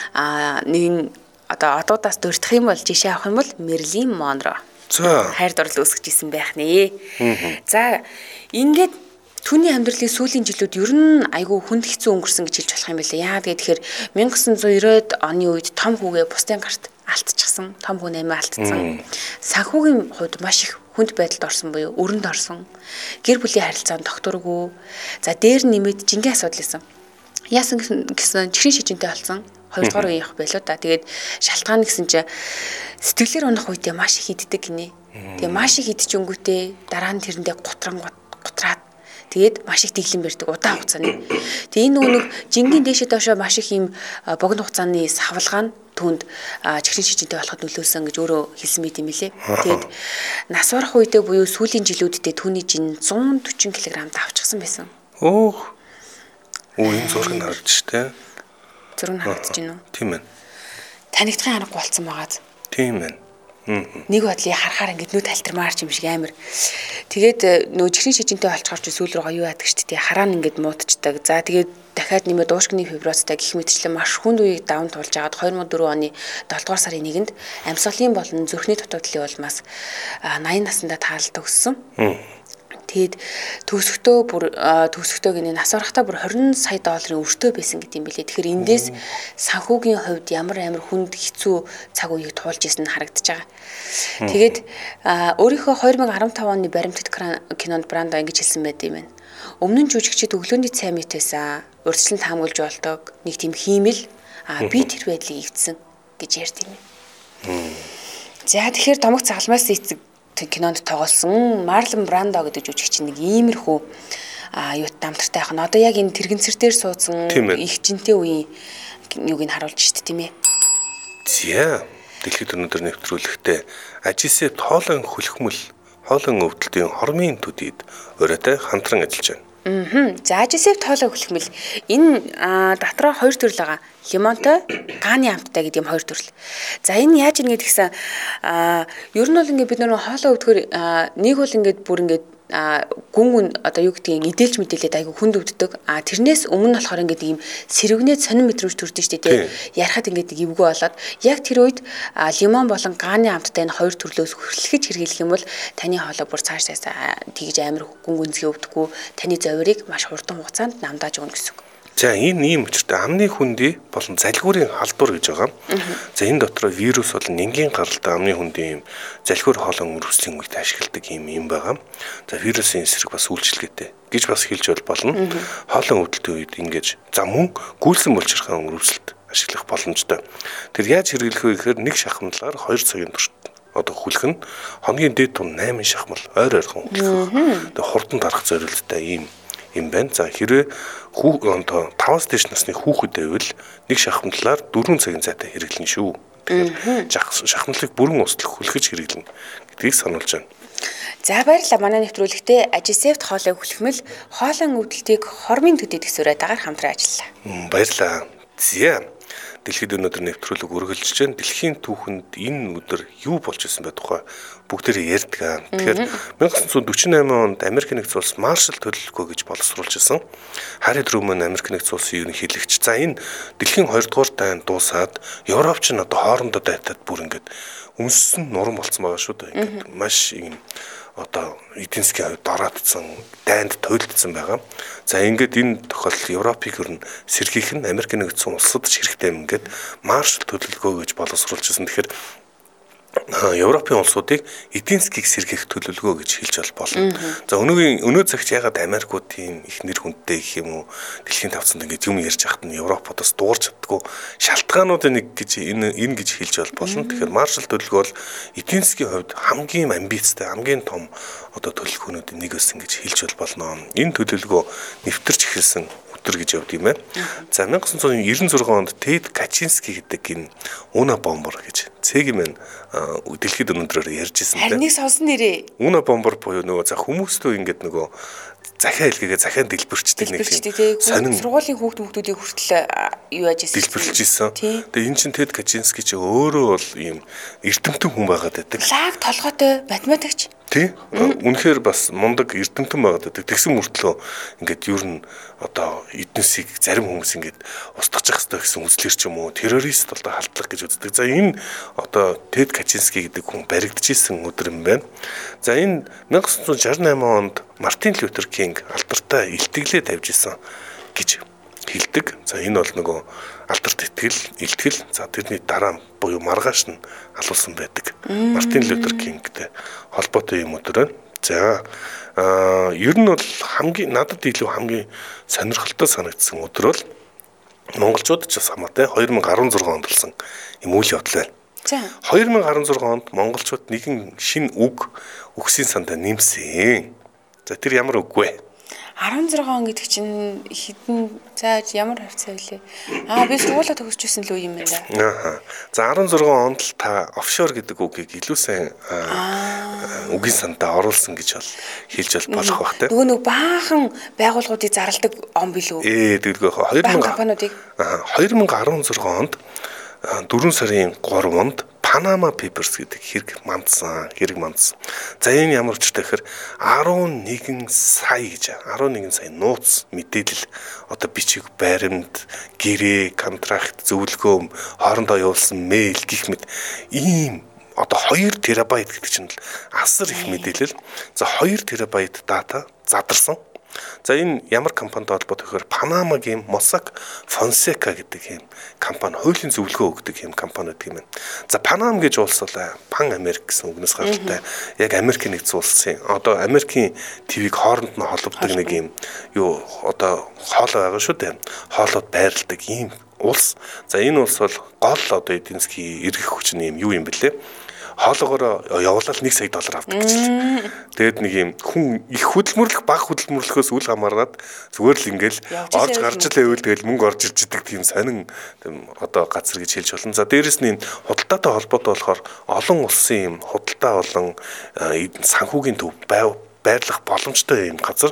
нэгэн одоодаас дурдах юм бол жишээ авах юм бол Мерлин Монро. Хайр дурлал үүсгэж исэн байх нэ. За ингээд түүний амьдралын сүүлийн жилүүд ер нь айгүй хүнд хэцүү өнгөрсөн гэж хэлж болох юм байна. Яагаад гэхээр 1990-ад оны үед том хүүгээ бусдын гарт алдчихсан. Том хүү нэмээ алдсан. Санхүүгийн хувьд маш их хүнд байдалд орсон буюу өрөнд орсон. Гэр бүлийн харилцаанд докторгүй. За дээр нэмээд жинхэнэ асуудал исэн. Яасан гэсэн чихрийн шижинтэй болсон. 2 дугаар үеийнх байлоо да. Тэгээд шалтгаан гэсэн чинь сэтгэлээр унах үедээ маш их иддэг гинэ. Тэгээ маш их идэж өнгөтэй дараа нь тэрэндээ гутраад тэгээд маш их дэглэм барьдаг удаан хугацааны. Тэгээ энэ нэг жингийн дээшээ доошоо маш их юм богино хугацааны савлгаа нь түнд чихрийн шижинтэй болоход нөлөөсөн гэж өөрөө хэлсэн мэт юм лээ. Тэгээд нас барах үедээ буюу сүүлийн жилүүдэд түүний жин 140 кг давчихсан байсан. Энэ зураг нь харагдчих тэ. Зураг нь харагдаж байна уу? Тийм ээ. Танигдахын аргагүй болцсон байгааз. Тийм ээ. Нэг бодлыг харахаар ингээд нүд талтармаарч юм шиг амар. Тэгээд нөө чихрийн шижинтэй олцохорч сүүл рүүгээ юу яадаг ч тий хараа нь ингээд муудчихдаг. За тэгээд дахиад нэмээд дуушкины фиброзтай гэх мэтчлэн маш хүнд үеийг даван туулж агаад 2004 оны 7 дугаар сарын 1-нд амьсгалын болон зүрхний дутагдлын улмаас 80 наснда таалт өгсөн. Тэгэд төгсөختөө гинэ нас барахтаа бүр 20 сая долларын өртөө байсан гэдэг юм билээ. Тэгэхээр эндээс санхүүгийн хувьд ямар хүнд хэцүү цаг үеийг туулж исэн нь харагдаж байгаа. Тэгээд өөрийнхөө 2015 оны баримтат кинонд Брандо ингэж хэлсэн байт юм байна. Өмнө нь жүжигчид өглөөний цай мэтээсэн, урьдчилан таамаглаж болдог нэг тийм хиймэл би тэр байдлыг ивдсэн гэж ярьд юм. За тэгэхээр домог цагалмаас эцэг кинонд тоглосон Марлон Брандо гэдэг жүжигч нэг иймэрхүү юут дамтартай яхан. Одоо яг энэ тэрэгцэр дээр суудсан их жинтэй үеийн юуг нь харуулж штт тийм ээ. За дэлхийд өнөөдөр нэвтрүүлэхдээ ажисэв хоолон хөлхмөл хоолон өвдөлтийн хормын төдийд өрөөтэй хамтран ажиллаж байна. За ажисэв хоолон хөлхмөл энэ дотроо хоёр төрөл байгаа. Лимонтой, гааны амттай гэдэг юм хоёр төрөл. За энэ яаж ингэж гэсэн ер нь бол ингээд бид нөр хоолоо өвдөхөр нэг бол ингээд бүр ингээд гүн одоо юу гэдгийг идэлж мэдээлээд айгу хүнд өвддөг. Тэрнээс өмнө болохоор ингээд ийм сэрвгнээд сонин мэдрэмж төрдөг шүү дээ. Ярахад ингээд эвгүй болоод яг тэр үед лимон болон гааны амттай энэ хоёр төрлөөс хөрлөхөж хэрэглэх юм бол таны хоолой бүр цаашдаа тэгж амар гүн гүнзгий өвдөхгүй таны зовирыг маш хурдан хугацаанд намдааж өгнө гэсэн үг. За энэ ийм учиртай амны хүндий болон залхуурын халдвар гэж байгаа. За энэ дотор вирус болон энгийн гаралтай амны хүндийн залхуур хоолон өрөвслийн үед ашигладаг юм байгаа. За вирусын эсрэг бас үйлчилгээтэй гэж бас хэлж болно. Хоолон өвдөлтийн үед ингэж за мөн гүйлсэн булчирхай өрөвсөлт ашиглах боломжтой. Тэр яаж хэрэглэх вэ гэхээр нэг шахамлаар 2 цагийн турш одоо хүлэх нь хоногийн дээд тун 8 шахмал ойр ойрхон хүлэх. Тэгээ хурдан дарах зорилттой юм байна. За хэрвээ 5-аас дээш насны хүүхэд байвал нэг шахамлаар 4 цагийн зайтай хэрэглэнэ шүү. Тэгэхээр шахамлыг бүрэн устгах хүлхэж хэрэглэнэ гэдгийг сануулж байна. За баярлалаа. Манай нэвтрүүлэгтээ ажисэвт хоолой хүлхмэл хоолон өвдөлтийг хормын төдийд гэсүрэтагаар хамтран ажиллалаа. Баярлалаа. Зя дэлхийд өнөөдөр нэвтрүүлэг үргэлжилж байна. Дэлхийн түүхэнд энэ өдөр юу болж исэн бай тухай бүгдээрээ ярьдаг. Тэгэхээр 1948 онд Америк нэгдсэн улс Маршалл төлөвлөгөө гэж боловсруулжсэн. Харри Трумэн Америк нэгдсэн улсын ерөнхийлөгч. За энэ дэлхийн 2 дугаар дайнд дуусаад Европч нь одоо хоорондоо дайтаад бүр ингээд өмссөн нуран болцсон байгаа шүү дээ. Ингээд маш ийм одоо эдийн засгийн хувьд дороодсон, дайнд тойлдсон байгаа. За ингээд энэ тохиолдол Европыг ер нь сэргийх нь Америк нэгдсэн улсад ч хэрэгтэй юм ингээд Маршалл төлөвлөгөө гэж боловсруулжсэн. Тэгэхээр Европын улсуудыг эдийн засгийг сэргээх төлөвлөгөө гэж хэлж болно. За өнөө цагт ягаад Америкуудын их нэр хүндтэй гэх юм уу дэлхийн тавцанд ингээд юм ярьж байхад нь Европоос дуурч чаддгүй шалтгаануудын нэг гэж энэ гэж хэлж болно. Тэгэхээр Маршалл төлөвлөгөө бол эдийн засгийн хувьд хамгийн амбицтай, хамгийн том одоо төлөвлөгөөнүүдийн нэг байсан гэж хэлж болно. Энэ төлөвлөгөө нэвтэрч эхэлсэн өдөр гэж явд юм байна. За 1996 онд Тед Качински гэдэг энэ Уна бомбор гэж цэгийн мэн дэлхийд өнөөдрөөр ярьж ирсэн байна. Харин сонсон нэрээ. Уна бомбор буюу нөгөө за хүмүүстөө ингээд нөгөө захиа хэлгээгээ захиан дэлбэрчдэг нэг тийм сонин сургуулийн хүүхдүүдийг хүртэл юу яаж ийсэн дэлбэрлэж ирсэн. Тэгээ эн чин Тед Качински чи өөрөө бол ийм эрдэмтэн хүн байгаад байдаг. Лаг толгойтой математикч. Тий. Үнэхээр бас мундаг эрдэмтэн байгаад байдаг. Тэгсэн мөртлөө ингээд юу н одоо эднэсийг зарим хүмүүс ингээд устгах хэрэгтэй гэсэн үзлэр ч юм уу террорист болоо халдлах гэж үздэг. За энэ одоо Тед Качински гэдэг хүн баригдчихсэн өдөр юм байна. За энэ 1968 онд Мартин Лютер Кинг алдартай илтгэлээ тавьж исэн гэж хэлдэг. За энэ бол нөгөө алдарт илтгэл за тэрний дараа буюу маргааш нь алуулсан байдаг. Мартин Лютер Кингтэй холбоотой юм өдөр байна. За ер нь бол надад илүү хамгийн сонирхолтой санагдсан өдөр бол монголчууд ч бас хамаатай 2016 онд болсон юм үйл явдал байна. За 2016 онд монголчууд нэгэн шинэ үг өгсийн сандаа нэмсэн. За тэр ямар үг вэ? 16 он гэдэг чинь хідэн зааж ямар хавцаа вэ? Би сургуулаа төгсөжсэн л үе юм байна да. За 16 онд л та офшор гэдэг үгийг илүү сайн үгийн сандаа оруулсан гэж бол хэлж болох бах те. Нөгөө нэг баахан байгууллагуудыг зарладаг он билүү? Тэгвэл 2016 онд 4 сарын 3-нд Panama Papers гэдэг хэрэг мандсан. За энэ ямар ч тэгэхээр 11 сая нууц мэдээлэл одоо бичиг баримт, гэрээ, контракт, зөвлөгөө, хоорондоо явуулсан мэйл гэх мэт ийм одоо 2 терабайт гэдэг чинь асар их мэдээлэл. За 2 терабайт дата задарсан. За энэ ямар компанитай холбоотой гэхээр Panama-гийн Mossack Fonseca гэдэг юм компани, хуулийн зөвлөгөө өгдөг юм компани гэдэг юм байна. За Panama гэж улс бол Пан Америк гэсэн үгнээс гаралтай. Яг Америкийн нэгдсэн улсын одоо Америкийн ТV-г хооронд нь холбогддог нэг юм одоо хоолой байгаа шүү дээ. Хоолойд байрладаг ийм улс. За энэ улс бол гол одоо эдийн засгийн эргэх хүчний юм бэлээ. Хоолоогоор явуулаад $1 сая авдаг гэж л. Тэгээд нэг юм хүн их хөдөлмөрлөх, бага хөдөлмөрлөхөөс үл хамааран зүгээр л ингээл орж гарч л байвал тэгэл мөнгө орж ирж идэг тийм сонин одоо газар гэж хэлж болно. За дээрэс нь худалдаатай холбоотой болохоор олон улсын юм худалдаа болон санхүүгийн төв байрлах боломжтой юм газар.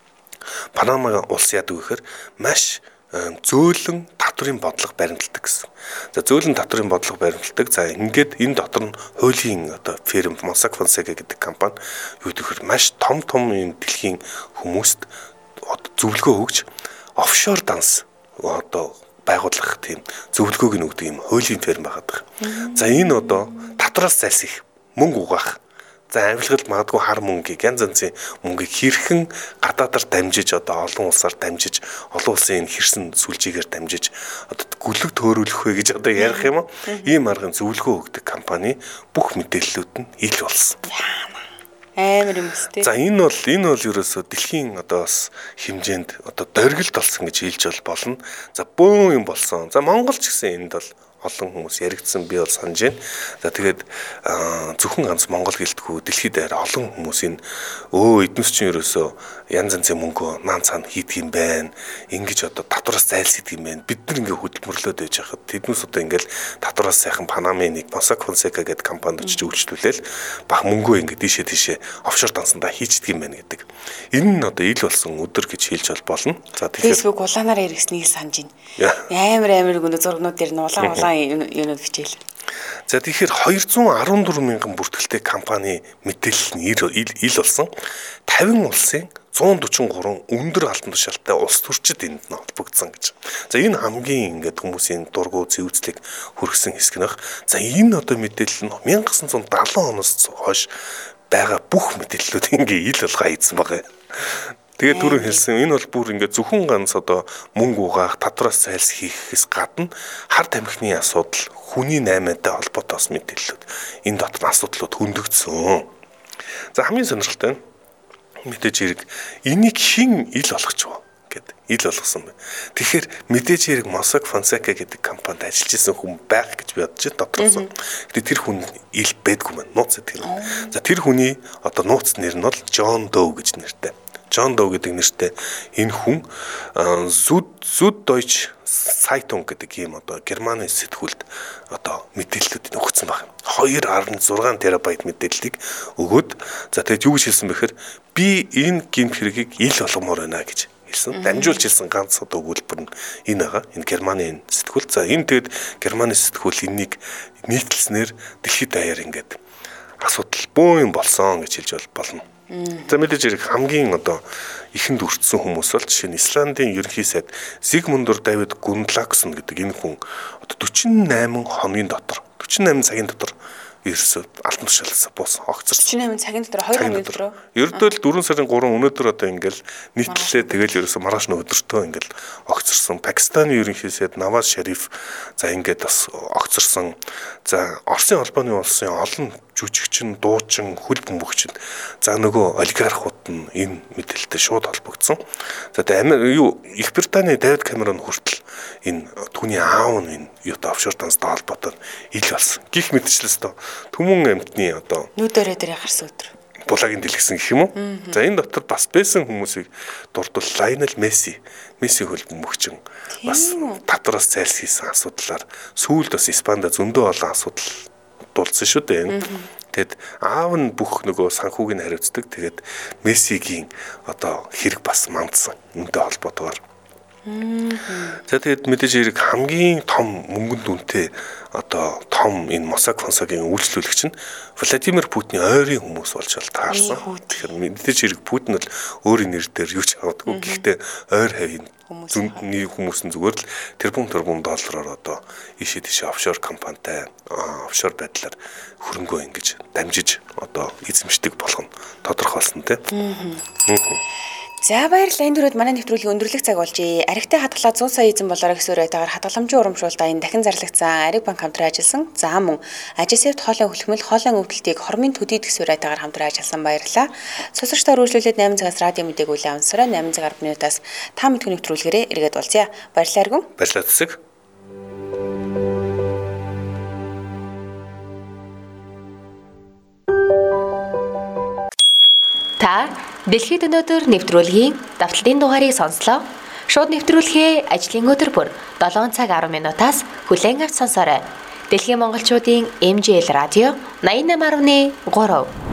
Панама улс яадаг гэхээр маш зөөлөн татврын бодлого баримталдаг гэсэн. За зөөлөн татврын бодлого баримталдаг. За ингээд энэ дотор нь хуулийн одоо фирм Mossack Fonseca гэдэг компани юу гэхээр маш том энэ дэлхийн хүмүүст зөвлөгөө өгж офшор данс одоо байгуулах тийм зөвлөгөөг нь өгдөг юм хуулийн фирм байгаад байна. За энэ одоо татвараас зайлсхийх, мөнгө угаах. За авилгалд магадгүй хар мөнгийг янз янзын мөнгийг хэрхэн гадаадаар дамжиж одоо олон улсаар дамжиж олон улсын хэрсэн сүлжээгээр дамжиж одоо гүлэг төөрүүлэх вэ гэж одоо ярих юм уу? Ийм аргын зөвлөгөө өгдөг компани бүх мэдээллүүд нь ил болсон. Амар юм өстэй. За энэ бол ерөөсөө дэлхийн одоо бас хэмжээнд одоо дөргилд болсон гэж хэлж болно. За бөөн юм болсон. За Монгол ч гэсэн энд бол олон хүмүүс яригдсан би бол санаж байна. За тэгээд зөвхөн ганц Монгол гэлтгүү дэлхийд даяар олон хүмүүсийн эднэс чинь ерөөсөө янз янзын мөнгө наан цаана хийдэг юм байна. Ингиж одоо татвараас зайлсхийдэг юм байна. Бид нар ингээ хөдөлмөрлөөд байж хахад тэднээс одоо ингээл татвараас сайхан Panama-ийн нэг Mossack Fonseca гэдэг компанид очиж үйлчлүүлээл бах мөнгөө ингээ тийшээ офшор дансандаа хийчдэг юм байна гэдэг. Энэ нь одоо ил болсон өдөр гэж хэлж болно. За тэгэхээр Facebook улаанаар иргэснийг санаж байна. Амар гүн зургнууд дээр нь улаан юунууд бичээл. За тэгэхээр 214 мянган бүртгэлтэй компани мэдээлэл нь ил болсон. 50 улсын 143 өндөр алтан тушаалтай улс төрчид энд нь холбогдсон гэж. За энэ хамгийн ингээд хүмүүсийн дургу зэвцлийг хүргэсэн хэсэг нөх. За энэ одоо мэдээлэл нь 1970 оноос хойш байгаа бүх мэдээллүүд ингээ ил болгоо хийсэн байгаа. Тэгээд түрүү хэлсэн энэ бол бүр ингээд зөвхөн ганц одоо мөнгө угаах, татвараас зайлсхийхээс гадна хар тамхины асуудал, хүний наймантай холбоотойс мэдээллүүд энэ дотор асуудлууд хөндөгдсөн. За хамгийн сонирхолтой нь мэдээж хэрэг энийг хэн ил болгож байгаа гэд ил болгосон байна. Тэгэхээр мэдээж хэрэг Mossack Fonseca гэдэг компанид ажиллаж исэн хүн байх гэж би бодож байна дотроос. Гэтэ тэр хүн ил байдгүй маань нууц гэдэг юм. За тэр хүний одоо нууц нэр нь бол John Doe гэж нэртэй. John Doe гэдэг нэртэй энэ хүн Süddeutsche Zeitung гэдэг ийм одоо Германы сэтгүүлд одоо мэдээллүүд өгсөн байна. 2.6 терабайт мэдээллийг өгөөд за тэгээд юу гэж хэлсэн бэхээр би энэ гэмт хэргийг ил болгомоор байна гэж хэлсэн. Дамжуулж хэлсэн ганц одоо өгүүлбэр нь энэ байгаа. Энэ Германы сэтгүүл. За энэ тэгээд Германы сэтгүүл энийг нийтлснээр дэлхийд даяар ингээд асуудал бөө юм болсон гэж хэлж болно. За мэдээж хэрэг хамгийн одоо ихэнд өртсөн хүмүүс бол жишээ нь Исландийн ерөнхий сайд Зигмунdur Давид Гундлаксон гэдэг энэ хүн одоо 48 хоногийн дотор 48 цагийн дотор ерөөсөө алтан тушаалаас буусан огцорсон. 48 цагийн дотор 2 хоногийн дотор. Ердөө л 4 сарын 3 өнөөдөр одоо ингээл нийтлэлээ тэгэл ерөөсөө маргааш нь өдөртөө ингээл огцорсон. Пакистаны ерөнхий сайд Наваз Шариф за ингээд бас огцорсон. За Оросын холбооны улсын олон жүжигчин, дуучин, хөл бөмбөгчин за нөгөө олигархууд нь энэ мэдээлэлтэй шууд холбогдсон. За тэгээ Их Британий Давид Камерон хүртэл энэ түүний аав нь энэ офшор данстай холбоотой ил болсон. Гих мэдчлээс тоо Түмэн амтны одоо нүдэрээ дээр гарсан өдөр. Булагийн дэлгэсэн гэх юм уу? За энэ дотор бас байсан хүмүүсийг дурдвал Лайонел Месси хөлбөмбөгчин бас татвараас зайлсхийсэн асуудлаар сүүлд бас Испанид зөндөө олон асуудал дулсан шүү дээ. Тэгэд аав нь бүх нөгөө санхүүг нь хариуцдаг. Тэгээд Мессигийн одоо хэрэг бас мандсан үүнтэй холбоотойгоор. За тэгээд мэдээж хэрэг хамгийн том мөнгөнд үнэтэй одоо том энэ Мосак Фонсагийн үйлчлүүлэгч нь Владимир Путиний ойрын хүмүүс болж таарсан. Тэгэхээр мэдээж хэрэг Путин бол өөрийн нэр дээр юу ч авдаггүй. Гэхдээ ойр хавийн зүүнний хүмүүс нь зүгээр л тэрбум доллараар одоо ийшээ тийшээ офшор компанитай офшор байдлаар хөрөнгөө ингэж дамжиж одоо эзэмшдэг болох нь тодорхойлсон тийм. За баярлалаа. Энэ дөрөд манай нэвтрүүлгийн өндөрлөх цаг болжээ. Аригтай хадгалаад 100 сая эзэн болоорой гэсэн үрэйтээр хадгаламжийн урамшуулалтаа энэ дахин зарлагдсан Ариг банк хамтран ажилласан. За мөн Ажисэвт хоолой хөлхмөл хоолойн өвдөлтийг хормын төдий гэсэн үрэйтээр хамтран ажилласан баярлалаа. Сонсогчдоор үргэлжлүүлээд 8 цагаас радио мэдээг үлээн амсараа 8 цаг 10 минутаас та мэдгүй нэвтрүүлгээрээ эргээд болцъя. Баярлалаа Аргүн. Баярлалаа Тэсэг. Та дэлхийд өнөөдөр нэвтрүүлгийн давталтын дугаарыг сонслоо. Шууд нэвтрүүлгээ ажлын өдөр бүр 7 цаг 10 минутаас хүлээн авч сонсоорой. Дэлхийн монголчуудын MJL радио 88.3